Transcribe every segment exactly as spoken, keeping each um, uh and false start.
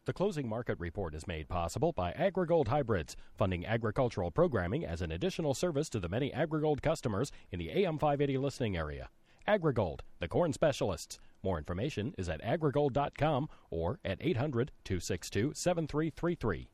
The closing market report is made possible by AgriGold Hybrids, funding agricultural programming as an additional service to the many AgriGold customers in the A M five eighty listening area. AgriGold, the corn specialists. More information is at agrigold dot com or at eight hundred, two six two, seven three three three.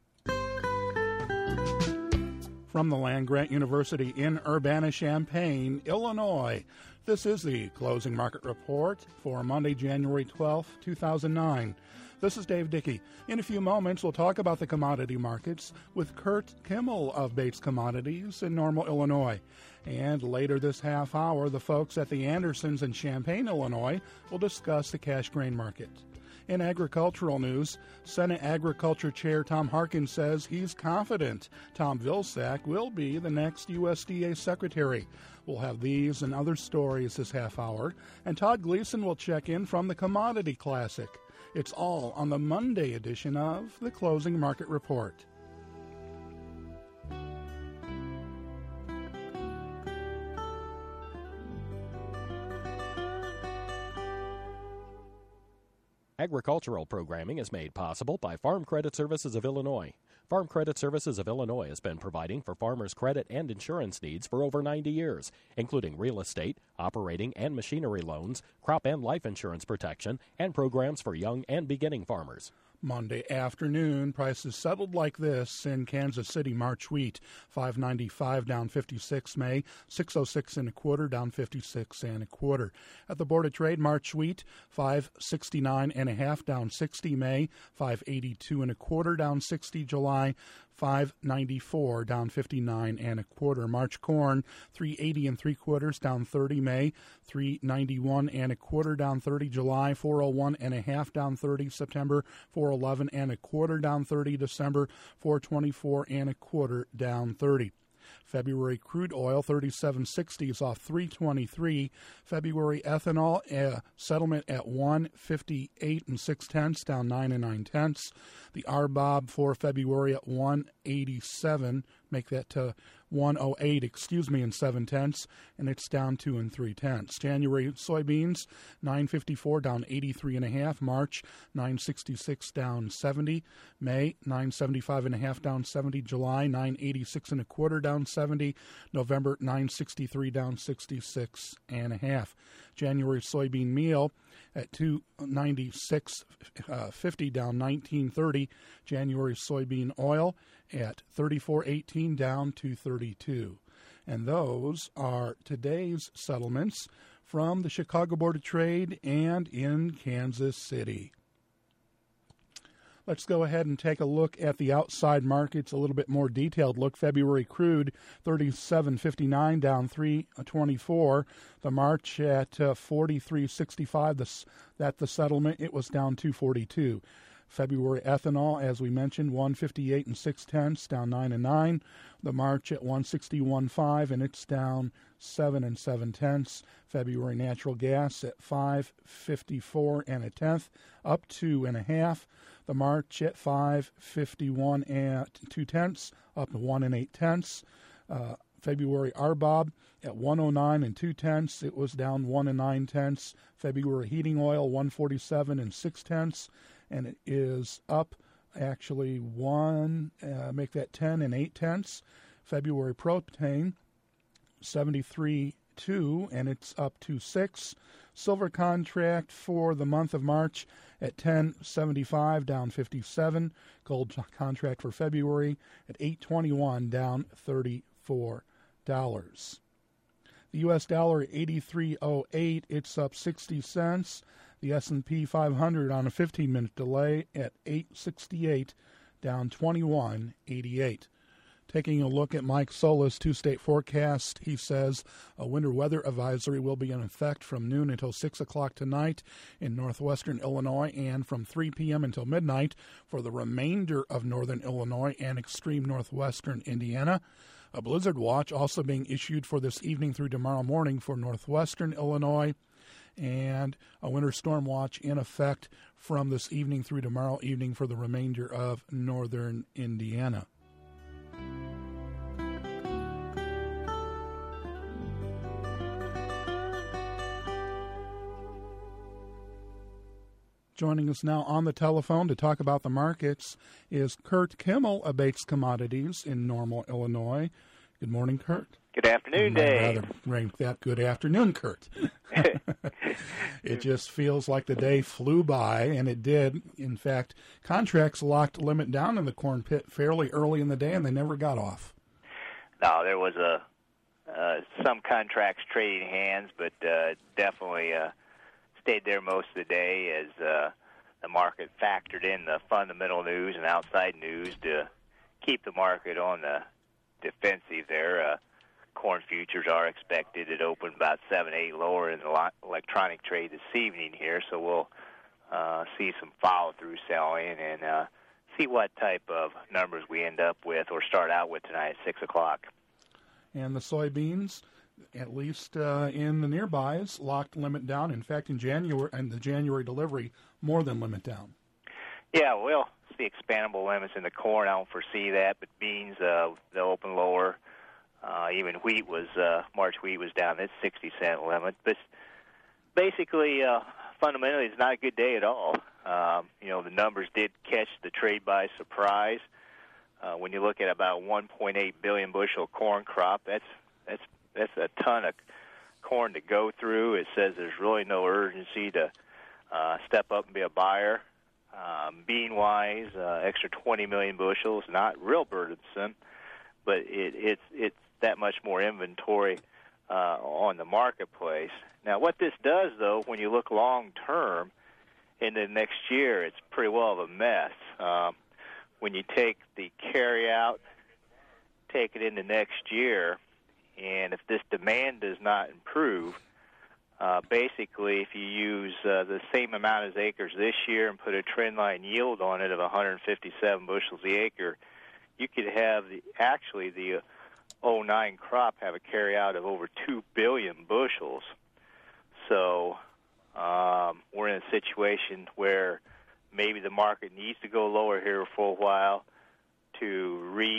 From the land-grant University in Urbana-Champaign, Illinois, this is the Closing Market Report for Monday, January twelfth, two thousand nine. This is Dave Dickey. In a few moments, we'll talk about the commodity markets with Kurt Kimmel of Bates Commodities in Normal, Illinois. And later this half hour, the folks at the Andersons in Champaign, Illinois, will discuss the cash grain market. In agricultural news, Senate Agriculture Chair Tom Harkin says he's confident Tom Vilsack will be the next U S D A Secretary. We'll have these and other stories this half hour, and Todd Gleason will check in from the Commodity Classic. It's all on the Monday edition of the Closing Market Report. Agricultural programming is made possible by Farm Credit Services of Illinois. Farm Credit Services of Illinois has been providing for farmers' credit and insurance needs for over ninety years, including real estate, operating and machinery loans, crop and life insurance protection, and programs for young and beginning farmers. Monday afternoon, prices settled like this in Kansas City. March wheat, five ninety-five down fifty-six May, six oh six and a quarter down fifty-six and a quarter. At the Board of Trade, March wheat, five sixty-nine and a half down sixty May, five eighty-two and a quarter down sixty July, five ninety-four down fifty-nine and a quarter. March corn, three eighty and three quarters down thirty May, three ninety-one and a quarter down thirty July, four oh one and a half down thirty September, four eleven and a quarter down thirty December, four twenty-four and a quarter down thirty. February crude oil, thirty-seven sixty is off three twenty-three. February ethanol uh, settlement at one fifty-eight and six tenths, down nine and nine tenths. The R B O B for February at one eighty-seven, make that to one oh eight, excuse me, and seven tenths, and it's down two and three tenths. January soybeans, nine fifty-four down eighty-three and a half. March, nine sixty-six down seventy. May, nine seventy-five and a half down seventy. July, nine eighty-six and a quarter down seventy. November, nine sixty-three down sixty-six and a half. January soybean meal at two ninety-six fifty down nineteen thirty. January soybean oil at thirty-four eighteen down two thirty-two. And those are today's settlements from the Chicago Board of Trade and in Kansas City. Let's go ahead and take a look at the outside markets, a little bit more detailed look. February crude, thirty-seven fifty-nine down three twenty-four. The March at uh, forty-three sixty-five. The, that the settlement, it was down two forty-two. February ethanol, as we mentioned, one fifty-eight and six tenths, down nine and nine. The March at one sixty-one five, and it's down seven and seven tenths. February natural gas at five fifty-four and a tenth, up two and a half. The March at five fifty-one and two tenths, up one and eight tenths. Uh, February R B O B at one oh nine and two tenths, it was down one and nine tenths. February heating oil one forty-seven and six tenths, and it is up actually one, uh, make that ten and eight tenths. February propane seventy-three two, and it's up to six. Silver contract for the month of March at ten seventy-five, down fifty-seven. Gold contract for February at eight twenty-one, down thirty-four dollars. The U S dollar eighty-three oh eight, it's up sixty cents. The S and P five hundred on a fifteen-minute delay at eight sixty-eight, down twenty-one eighty-eight. Taking a look at Mike Solis' two-state forecast, he says a winter weather advisory will be in effect from noon until six o'clock tonight in northwestern Illinois and from three p.m. until midnight for the remainder of northern Illinois and extreme northwestern Indiana. A blizzard watch also being issued for this evening through tomorrow morning for northwestern Illinois, and a winter storm watch in effect from this evening through tomorrow evening for the remainder of northern Indiana. Joining us now on the telephone to talk about the markets is Kurt Kimmel of Bates Commodities in Normal, Illinois. Good morning, Kurt. Good afternoon, Dave. Rather rank that good afternoon, Kurt. It just feels like the day flew by, and it did. In fact, contracts locked limit down in the corn pit fairly early in the day, and they never got off. No, there was a uh, some contracts trading hands, but uh, definitely uh, stayed there most of the day as uh, the market factored in the fundamental news and outside news to keep the market on the defensive there. Uh, corn futures are expected to open about seven, eight lower in the electronic trade this evening here, so we'll uh, see some follow-through selling and uh, see what type of numbers we end up with or start out with tonight at six o'clock. And the soybeans, at least uh, in the nearbys, locked limit down. In fact, in January and the January delivery, more than limit down. Yeah, we'll see expandable limits in the corn. I don't foresee that, but beans, uh, they'll open lower. Uh, even wheat was, uh, March wheat was down at sixty cent limit. But basically, uh, fundamentally, it's not a good day at all. Um, you know, the numbers did catch the trade by surprise. Uh, when you look at about one point eight billion bushel corn crop, that's that's that's a ton of corn to go through. It says there's really no urgency to uh, step up and be a buyer. Um, bean-wise, uh, extra twenty million bushels, not real burdensome, but it, it's it's that much more inventory uh, on the marketplace. Now, what this does, though, when you look long-term into the next year, it's pretty well of a mess. Um, when you take the carry-out, take it into next year, and if this demand does not improve, uh, basically if you use uh, the same amount as acres this year and put a trend line yield on it of one hundred fifty-seven bushels the acre, you could have the, actually the oh nine crop have a carry-out of over two billion bushels. So um, we're in a situation where maybe the market needs to go lower here for a while to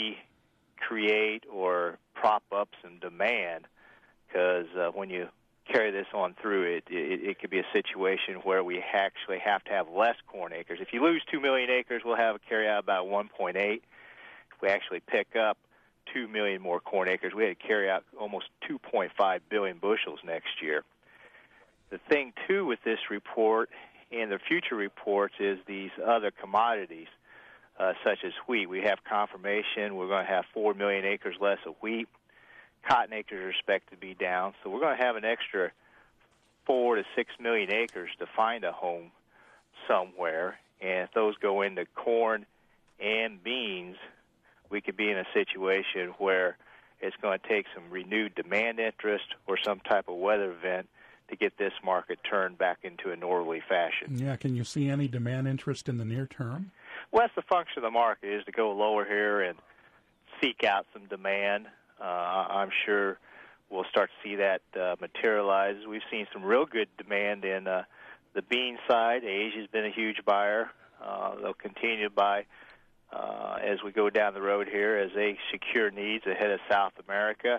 recreate or prop up some demand, because uh, when you carry this on through, it, it, it could be a situation where we actually have to have less corn acres. If you lose two million acres, we'll have a carry-out about one point eight. If we actually pick up two million more corn acres, we had to carry out almost two point five billion bushels next year. The thing, too, with this report and the future reports is these other commodities, uh, such as wheat. We have confirmation we're going to have four million acres less of wheat. Cotton acres are expected to be down, so we're going to have an extra four to six million acres to find a home somewhere. And if those go into corn and beans, we could be in a situation where it's going to take some renewed demand interest or some type of weather event to get this market turned back into a northerly fashion. Yeah, can you see any demand interest in the near term? Well, that's the function of the market, is to go lower here and seek out some demand. Uh, I'm sure we'll start to see that uh, materialize. We've seen some real good demand in uh, the bean side. Asia's been a huge buyer. Uh, they'll continue to buy uh, as we go down the road here as they secure needs ahead of South America.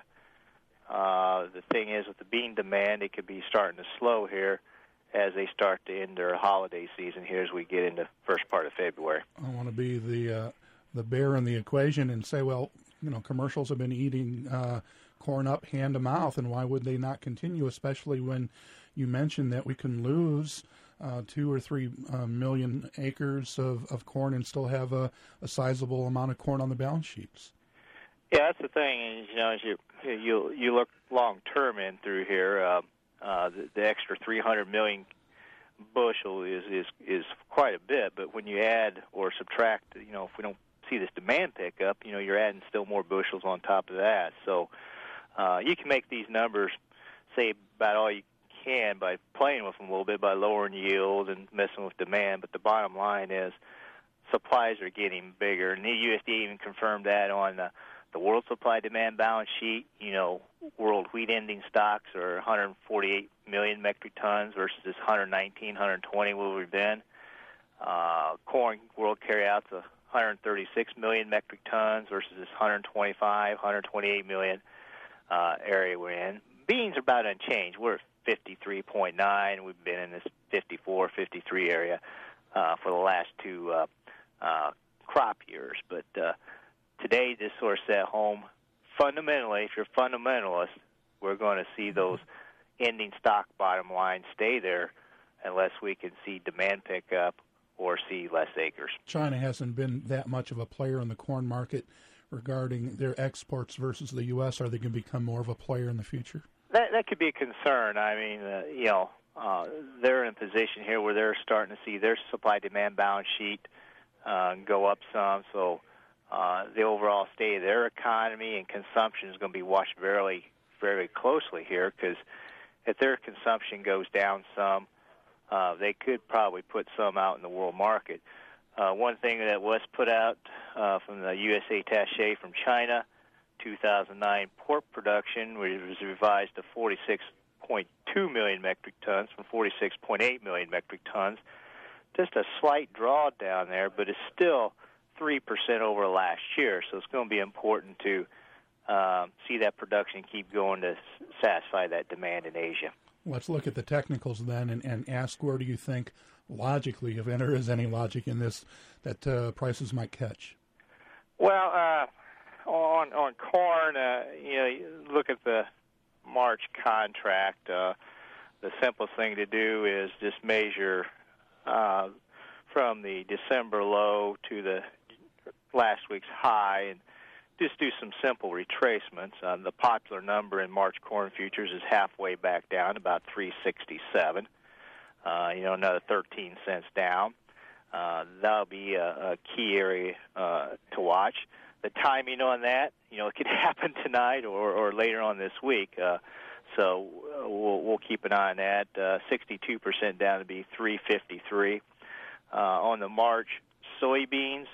Uh, the thing is, with the bean demand, it could be starting to slow here as they start to end their holiday season here as we get into the first part of February. I want to be the uh, the bear in the equation and say, well, you know, commercials have been eating uh, corn up hand to mouth, and why would they not continue, especially when you mentioned that we can lose uh, two or three uh, million acres of, of corn and still have a, a sizable amount of corn on the balance sheets. Yeah, that's the thing. You know, as you you you look long term in through here, uh, uh, the, the extra three hundred million bushel is, is is quite a bit. But when you add or subtract, you know, if we don't see this demand pick up, you know, you're adding still more bushels on top of that. So uh, you can make these numbers say about all you can by playing with them a little bit, by lowering yield and messing with demand. But the bottom line is supplies are getting bigger, and the U S D A even confirmed that on the The world supply-demand balance sheet. You know, world wheat ending stocks are one hundred forty-eight million metric tons versus this one hundred nineteen, one hundred twenty where we've been. Uh, corn world carryouts of one hundred thirty-six million metric tons versus this one hundred twenty-five, one hundred twenty-eight million uh, area we're in. Beans are about unchanged. We're at fifty-three point nine. We've been in this fifty-four, fifty-three area. uh, for the last two uh, uh, crop years. But uh, today, this sort of set home. Fundamentally, if you're a fundamentalist, we're going to see those ending stock bottom lines stay there unless we can see demand pick up or see less acres. China hasn't been that much of a player in the corn market regarding their exports versus the U S. Are they going to become more of a player in the future? That that could be a concern. I mean, uh, you know, uh, they're in a position here where they're starting to see their supply-demand balance sheet uh, go up some, so Uh, the overall state of their economy and consumption is going to be watched very, very closely here, because if their consumption goes down some, uh, they could probably put some out in the world market. Uh, one thing that was put out uh, from the U S A attaché from China, two thousand nine pork production, which was revised to forty-six point two million metric tons from forty-six point eight million metric tons. Just a slight drawdown there, but it's still three percent over last year, so it's going to be important to um, see that production keep going to satisfy that demand in Asia. Let's look at the technicals then and, and ask, where do you think, logically, if there is any logic in this, that uh, prices might catch? Well, uh, on on corn, uh, you know, you look at the March contract. Uh, the simplest thing to do is just measure uh, from the December low to the last week's high, and just do some simple retracements. Uh, the popular number in March corn futures is halfway back down, about three sixty-seven. Uh, you know, another thirteen cents down. Uh, that'll be a, a key area uh, to watch. The timing on that, you know, it could happen tonight or, or later on this week. Uh, so uh, we'll, we'll keep an eye on that. Uh, sixty-two percent down to be three fifty-three. Uh, on the March soybeans,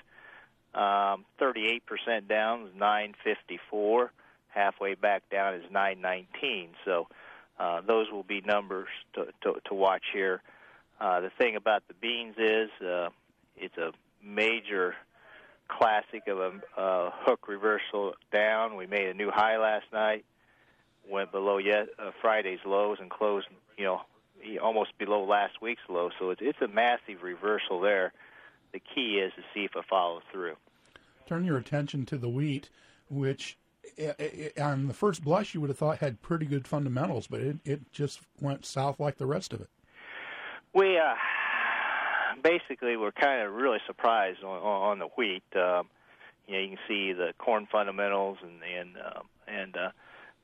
um, thirty-eight percent down is nine fifty-four. Halfway back down is nine nineteen. So uh, those will be numbers to, to, to watch here. Uh, the thing about the beans is uh, it's a major classic of a uh, hook reversal down. We made a new high last night, went below yet uh, Friday's lows and closed, you know, almost below last week's low. So it's, it's a massive reversal there. The key is to see if it follows through. Turn your attention to the wheat, which on the first blush you would have thought had pretty good fundamentals, but it, it just went south like the rest of it. We uh, basically were kind of really surprised on, on the wheat. Um, you know, you can see the corn fundamentals and and uh, and uh,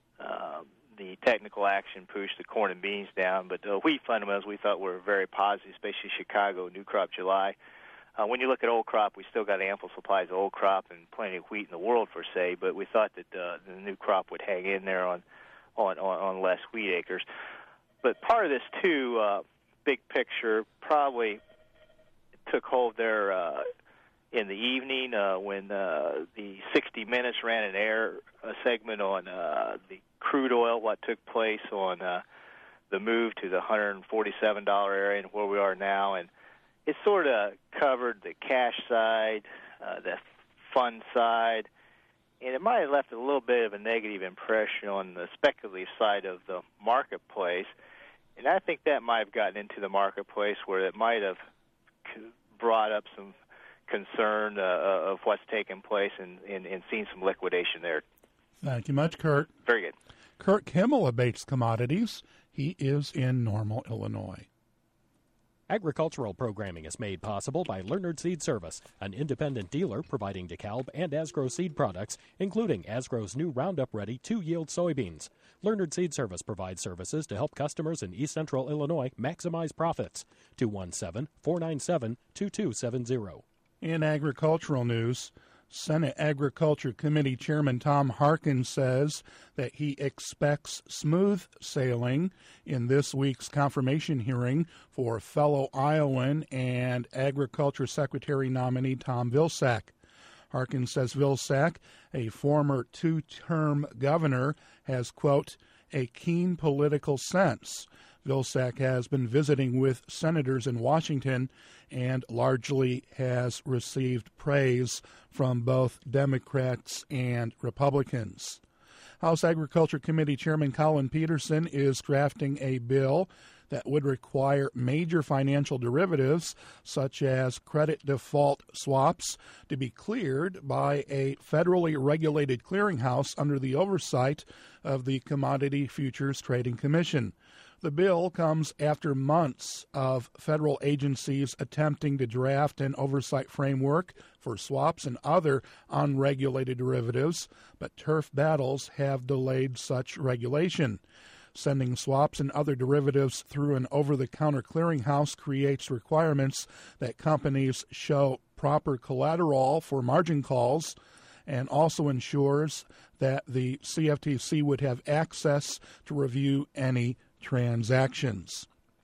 uh, the technical action pushed the corn and beans down, but the wheat fundamentals we thought were very positive, especially Chicago, new crop July. Uh, when you look at old crop, we still got ample supplies of old crop and plenty of wheat in the world, per se, but we thought that uh, the new crop would hang in there on, on, on, on less wheat acres. But part of this, too, uh, big picture, probably took hold there uh, in the evening uh, when uh, the sixty minutes ran an air a segment on uh, the crude oil, what took place on uh, the move to the one hundred forty-seven dollars area and where we are now. And it sort of covered the cash side, uh, the fund side, and it might have left a little bit of a negative impression on the speculative side of the marketplace. And I think that might have gotten into the marketplace where it might have brought up some concern uh, of what's taking place and, and, and seen some liquidation there. Thank you much, Kurt. Very good. Kurt Kimmel of Bates Commodities. He is in Normal, Illinois. Agricultural programming is made possible by Leonard Seed Service, an independent dealer providing DeKalb and Asgrow seed products, including Asgrow's new Roundup Ready two-yield soybeans. Leonard Seed Service provides services to help customers in East Central Illinois maximize profits. two one seven, four nine seven, two two seven zero. In agricultural news, Senate Agriculture Committee Chairman Tom Harkin says that he expects smooth sailing in this week's confirmation hearing for fellow Iowan and Agriculture Secretary nominee Tom Vilsack. Harkin says Vilsack, a former two-term governor, has, quote, a keen political sense. Vilsack has been visiting with senators in Washington and largely has received praise from both Democrats and Republicans. House Agriculture Committee Chairman Colin Peterson is drafting a bill that would require major financial derivatives, such as credit default swaps, to be cleared by a federally regulated clearinghouse under the oversight of the Commodity Futures Trading Commission. The bill comes after months of federal agencies attempting to draft an oversight framework for swaps and other unregulated derivatives, but turf battles have delayed such regulation. Sending swaps and other derivatives through an over-the-counter clearinghouse creates requirements that companies show proper collateral for margin calls, and also ensures that the C F T C would have access to review any transactions.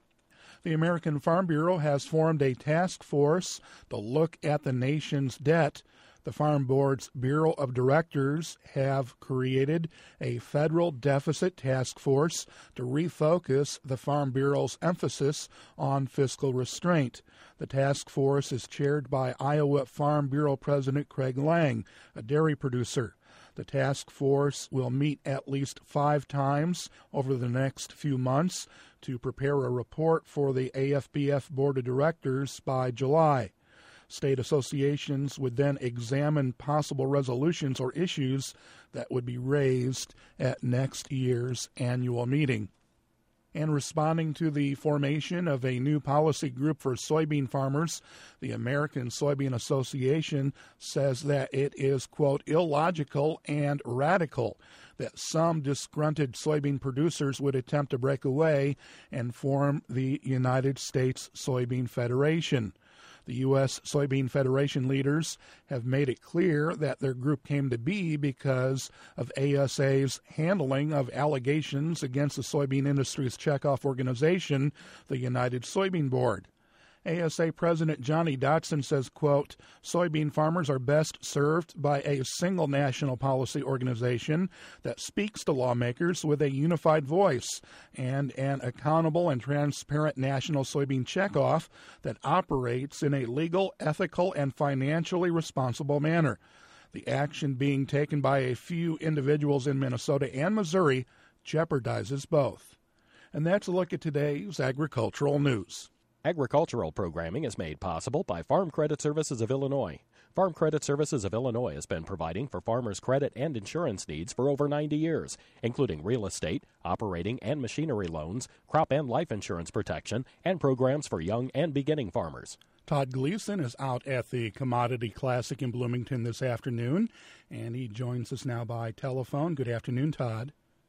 The American Farm Bureau has formed a task force to look at the nation's debt. The Farm Board's Bureau of Directors have created a federal deficit task force to refocus the Farm Bureau's emphasis on fiscal restraint. The task force is chaired by Iowa Farm Bureau President Craig Lang, a dairy producer. The task force will meet at least five times over the next few months to prepare a report for the A F B F Board of Directors by July. State associations would then examine possible resolutions or issues that would be raised at next year's annual meeting. And responding to the formation of a new policy group for soybean farmers, the American Soybean Association says that it is, quote, illogical and radical that some disgruntled soybean producers would attempt to break away and form the United States Soybean Federation. The U S Soybean Federation leaders have made it clear that their group came to be because of A S A's handling of allegations against the soybean industry's checkoff organization, the United Soybean Board. A S A President Johnny Dotson says, quote, soybean farmers are best served by a single national policy organization that speaks to lawmakers with a unified voice and an accountable and transparent national soybean checkoff that operates in a legal, ethical, and financially responsible manner. The action being taken by a few individuals in Minnesota and Missouri jeopardizes both. And that's a look at today's agricultural news. Agricultural programming is made possible by Farm Credit Services of Illinois. Farm Credit Services of Illinois has been providing for farmers' credit and insurance needs for over ninety years, including real estate, operating and machinery loans, crop and life insurance protection, and programs for young and beginning farmers. Todd Gleason is out at the Commodity Classic in Bloomington this afternoon, and he joins us now by telephone. Good afternoon, Todd.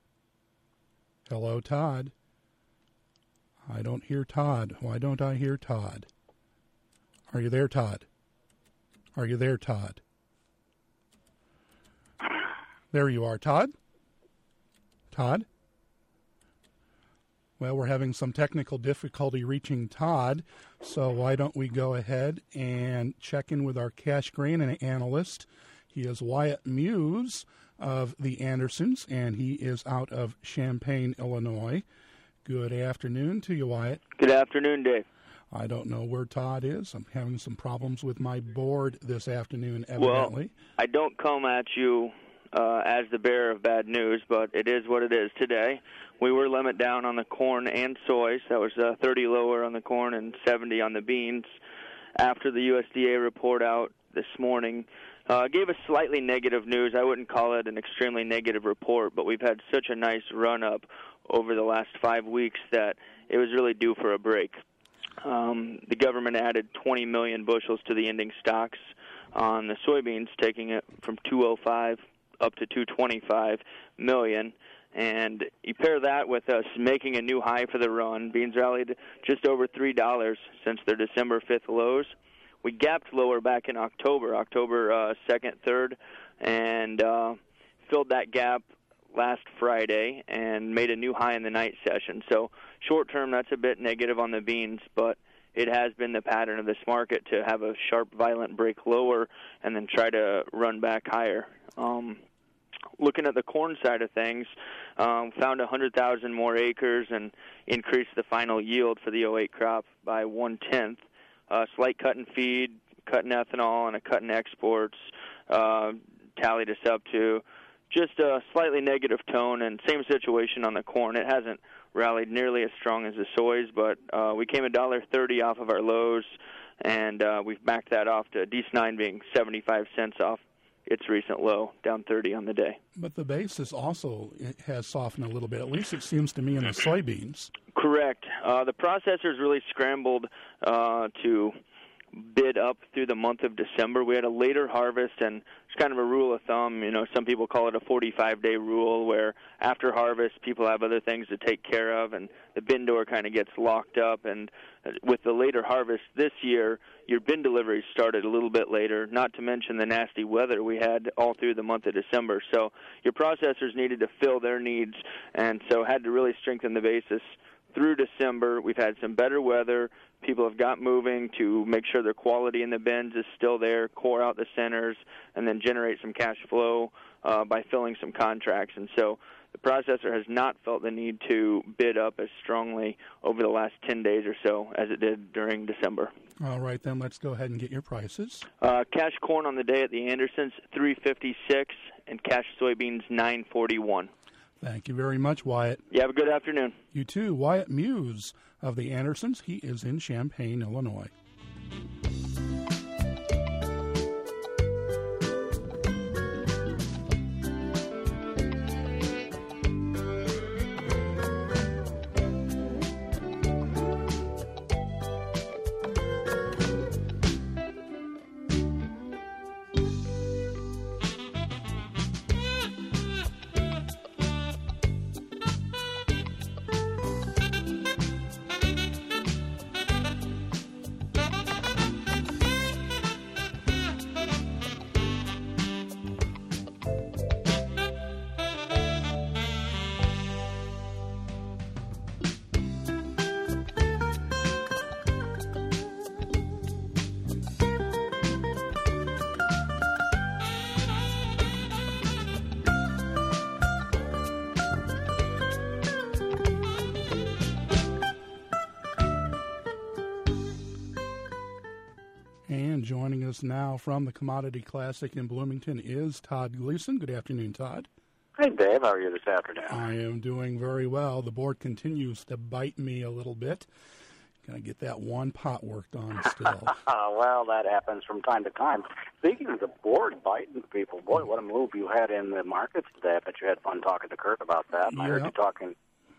Hello, Todd. I don't hear Todd. Why don't I hear Todd? Are you there, Todd? Are you there, Todd? There you are, Todd. Todd? Well, we're having some technical difficulty reaching Todd, so why don't we go ahead and check in with our cash grain analyst. He is Wyatt Muse of the Andersons, and he is out of Champaign, Illinois. Good afternoon to you, Wyatt. Good afternoon, Dave. I don't know where Todd is. I'm having some problems with my board this afternoon, evidently. Well, I don't come at you uh, as the bearer of bad news, but it is what it is today. We were limit down on the corn and soy. So that was uh, thirty lower on the corn and seventy on the beans. After the U S D A report out this morning, uh, gave us slightly negative news. I wouldn't call it an extremely negative report, but we've had such a nice run-up over the last five weeks that it was really due for a break. Um, the government added twenty million bushels to the ending stocks on the soybeans, taking it from two oh five up to two twenty-five million. And you pair that with us making a new high for the run. Beans rallied just over three dollars since their December fifth lows. We gapped lower back in October, October uh, second, third, and uh, filled that gap last Friday and made a new high in the night session. So short term, that's a bit negative on the beans, but it has been the pattern of this market to have a sharp, violent break lower and then try to run back higher. Um, looking at the corn side of things, um, found one hundred thousand more acres and increased the final yield for the oh eight crop by one-tenth. Uh, slight cut in feed, cut in ethanol, and a cut in exports uh, tallied us up to just a slightly negative tone, and same situation on the corn. It hasn't rallied nearly as strong as the soys, but uh, we came one dollar thirty off of our lows, and uh, we've backed that off to D S nine being seventy-five cents off its recent low, down thirty on the day. But the basis also has softened a little bit, at least it seems to me, in the soybeans. Correct. Uh, the processors really scrambled uh, to bid up through the month of December. We had a later harvest, and it's kind of a rule of thumb. You know, some people call it a forty-five day rule, where after harvest, people have other things to take care of, and the bin door kind of gets locked up. And with the later harvest this year, your bin deliveries started a little bit later, not to mention the nasty weather we had all through the month of December. So your processors needed to fill their needs, and so had to really strengthen the basis through December. We've had some better weather. People have got moving to make sure their quality in the bins is still there, core out the centers, and then generate some cash flow uh, by filling some contracts. And so the processor has not felt the need to bid up as strongly over the last ten days or so as it did during December. All right, then let's go ahead and get your prices. Uh, cash corn on the day at the Andersons, three fifty-six, and cash soybeans, nine forty-one. Thank you very much, Wyatt. You have a good afternoon. You too. Wyatt Muse of the Andersons. He is in Champaign, Illinois. And joining us now from the Commodity Classic in Bloomington is Todd Gleason. Good afternoon, Todd. Hey, Dave. How are you this afternoon? I am doing very well. The board continues to bite me a little bit. Got to get that one pot worked on still. Well, that happens from time to time. Speaking of the board biting people, boy, what a move you had in the markets today. I bet you had fun talking to Kurt about that. And yeah. I heard you talking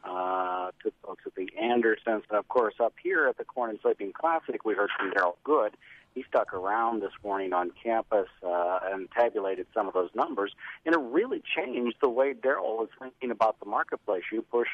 uh, to folks at the Andersons. And, of course, up here at the Corn and Soybean Classic, we heard from Daryl Good. He stuck around this morning on campus uh, and tabulated some of those numbers, and it really changed the way Daryl was thinking about the marketplace. You push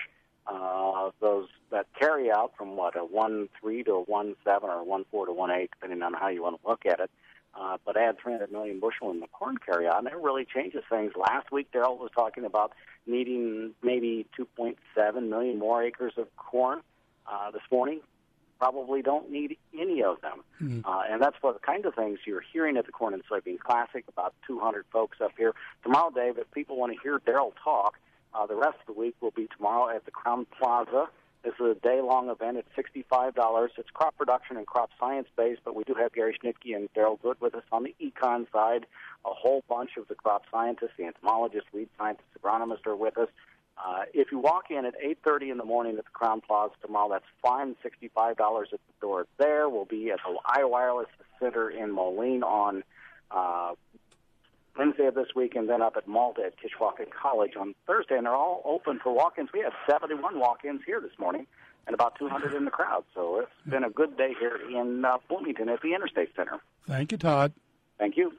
uh, those that carry out from what a one three to a one seven or a one four to one eight, depending on how you want to look at it. Uh, but add three hundred million bushel in the corn carry out, and it really changes things. Last week, Daryl was talking about needing maybe two point seven million more acres of corn. Uh, this morning, probably don't need any of them. Mm-hmm. Uh, and that's what the kind of things you're hearing at the Corn and Soybean Classic, about two hundred folks up here. Tomorrow, Dave, if people want to hear Daryl talk, uh, the rest of the week will be tomorrow at the Crown Plaza. This is a day-long event. It's sixty-five dollars. It's crop production and crop science-based, but we do have Gary Schnitke and Daryl Good with us on the econ side. A whole bunch of the crop scientists, the entomologists, weed scientists, agronomists are with us. Uh, if you walk in at eight thirty in the morning at the Crown Plaza tomorrow, that's fine, sixty-five dollars at the door there. We'll be at the iWireless Center in Moline on uh, Wednesday of this week, and then up at Malta at Kishwaukee College on Thursday. And they're all open for walk-ins. We had seventy-one walk-ins here this morning and about two hundred in the crowd. So it's been a good day here in uh, Bloomington at the Interstate Center. Thank you, Todd. Thank you.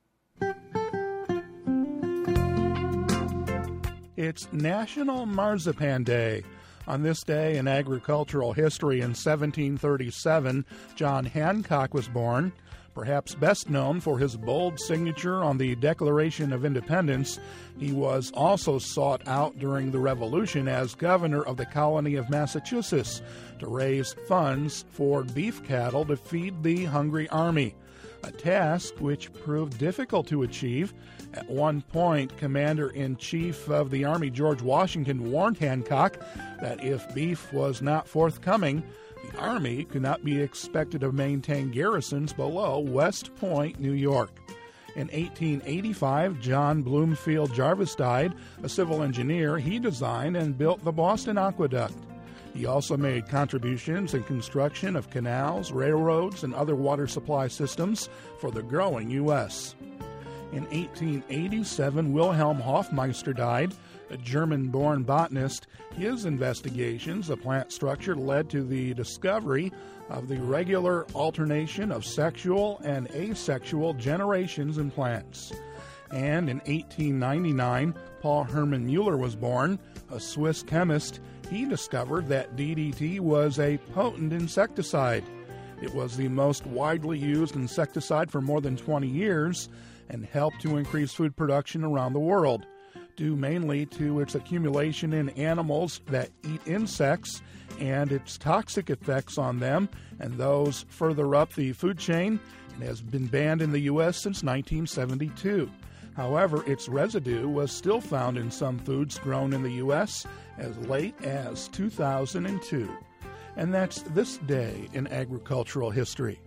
It's National Marzipan Day. On this day in agricultural history in seventeen thirty-seven, John Hancock was born. Perhaps best known for his bold signature on the Declaration of Independence, he was also sought out during the Revolution as governor of the colony of Massachusetts to raise funds for beef cattle to feed the hungry army, a task which proved difficult to achieve. At one point, Commander-in-Chief of the Army George Washington warned Hancock that if beef was not forthcoming, the Army could not be expected to maintain garrisons below West Point, New York. In eighteen eighty-five, John Bloomfield Jarvis died, a civil engineer. He designed and built the Boston Aqueduct. He also made contributions in construction of canals, railroads, and other water supply systems for the growing U S In eighteen eighty-seven, Wilhelm Hofmeister died, a German-born botanist. His investigations of plant structure led to the discovery of the regular alternation of sexual and asexual generations in plants. And in eighteen ninety-nine, Paul Hermann Mueller was born, a Swiss chemist. He discovered that D D T was a potent insecticide. It was the most widely used insecticide for more than twenty years and helped to increase food production around the world, due mainly to its accumulation in animals that eat insects and its toxic effects on them and those further up the food chain, and has been banned in the U S since nineteen seventy-two. However, its residue was still found in some foods grown in the U S as late as two thousand two. And that's this day in agricultural history.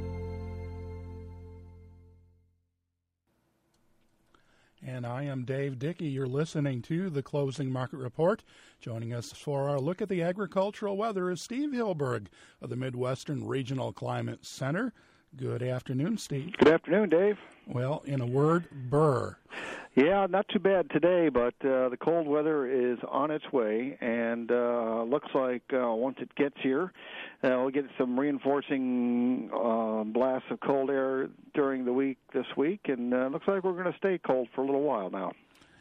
And I am Dave Dickey. You're listening to the Closing Market Report. Joining us for our look at the agricultural weather is Steve Hilberg of the Midwestern Regional Climate Center. Good afternoon, Steve. Good afternoon, Dave. Well, in a word, burr. Yeah, not too bad today, but uh, the cold weather is on its way, and uh, looks like uh, once it gets here, uh, we'll get some reinforcing uh, blasts of cold air during the week this week, and uh, looks like we're going to stay cold for a little while now.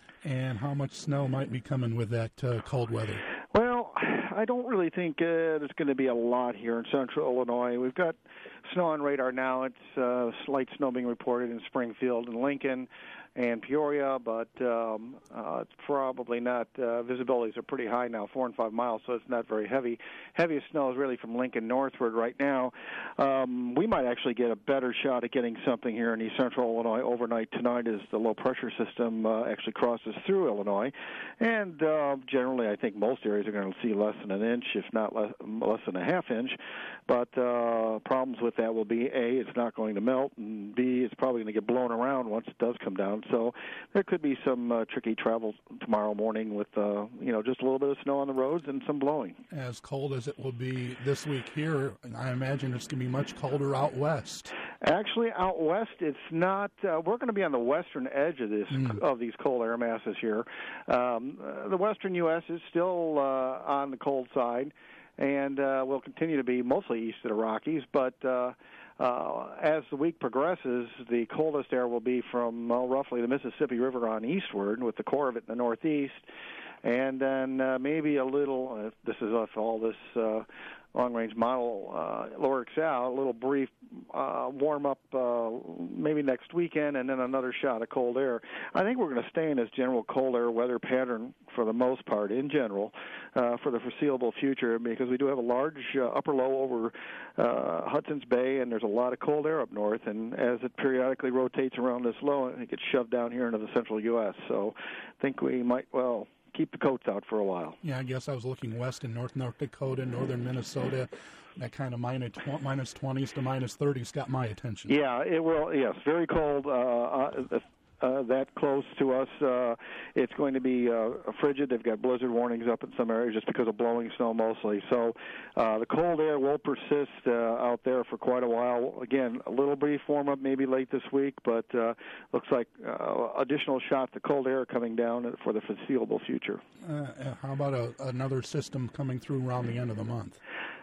And how much snow might be coming with that uh, cold weather? Well, I don't really think uh, there's going to be a lot here in central Illinois. We've got snow on radar now. It's uh, slight snow being reported in Springfield and Lincoln and Peoria, but um, uh, it's probably not. Uh, visibilities are pretty high now, four and five miles, so it's not very heavy. Heaviest snow is really from Lincoln northward right now. Um, we might actually get a better shot at getting something here in east central Illinois overnight tonight as the low-pressure system uh, actually crosses through Illinois. And uh, generally, I think most areas are going to see less than an inch, if not less, less than a half inch. But uh, problems with that will be, A, it's not going to melt, and B, it's probably going to get blown around once it does come down. So there could be some uh, tricky travel tomorrow morning with, uh, you know, just a little bit of snow on the roads and some blowing. As cold as it will be this week here, I imagine it's going to be much colder out west. Actually, out west, it's not. Uh, we're going to be on the western edge of this mm. of these cold air masses here. Um, uh, the western U S is still uh, on the cold side, and uh, will continue to be mostly east of the Rockies. But uh, uh, as the week progresses, the coldest air will be from well, roughly the Mississippi River on eastward, with the core of it in the northeast, and then uh, maybe a little. Uh, this is if all this uh, long-range model uh, works out, a little brief uh, warm-up uh, maybe next weekend, and then another shot of cold air. I think we're going to stay in this general cold air weather pattern for the most part, in general, uh, for the foreseeable future, because we do have a large uh, upper low over uh, Hudson's Bay, and there's a lot of cold air up north, and as it periodically rotates around this low, it gets shoved down here into the central U S. So I think we might, well, keep the coats out for a while. Yeah, I guess I was looking west in North North Dakota, northern Minnesota. That kind of minus tw- minus twenties to minus thirties got my attention. Yeah, it will. Yes, very cold. Uh, uh, uh, that close to us, uh, it's going to be uh, frigid. They've got blizzard warnings up in some areas just because of blowing snow mostly. So uh, the cold air will persist uh, out there for quite a while. Again, a little brief warm-up maybe late this week, but uh, looks like uh, additional shots of cold air coming down for the foreseeable future. Uh, how about a, another system coming through around the end of the month?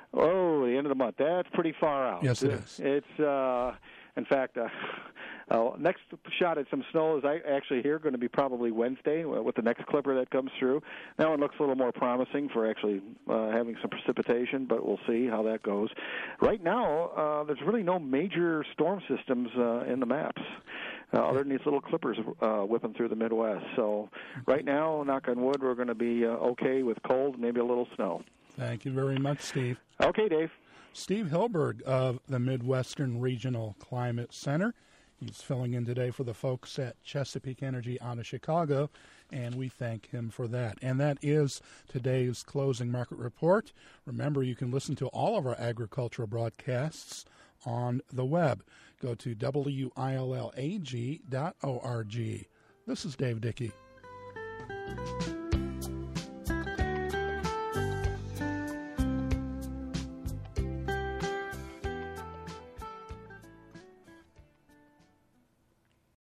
Oh, the end of the month. That's pretty far out. Yes, it is. It's, uh, in fact, uh, uh, next shot at some snow is I actually here going to be probably Wednesday with the next clipper that comes through. That one looks a little more promising for actually uh, having some precipitation, but we'll see how that goes. Right now, uh, there's really no major storm systems uh, in the maps. Uh, other than these little clippers uh, whipping through the Midwest. So right now, knock on wood, we're going to be uh, okay with cold, maybe a little snow. Thank you very much, Steve. Okay, Dave. Steve Hilberg of the Midwestern Regional Climate Center. He's filling in today for the folks at Chesapeake Energy out of Chicago, and we thank him for that. And that is today's Closing Market Report. Remember, you can listen to all of our agricultural broadcasts on the web. Go to W I L L A G dot org. This is Dave Dickey.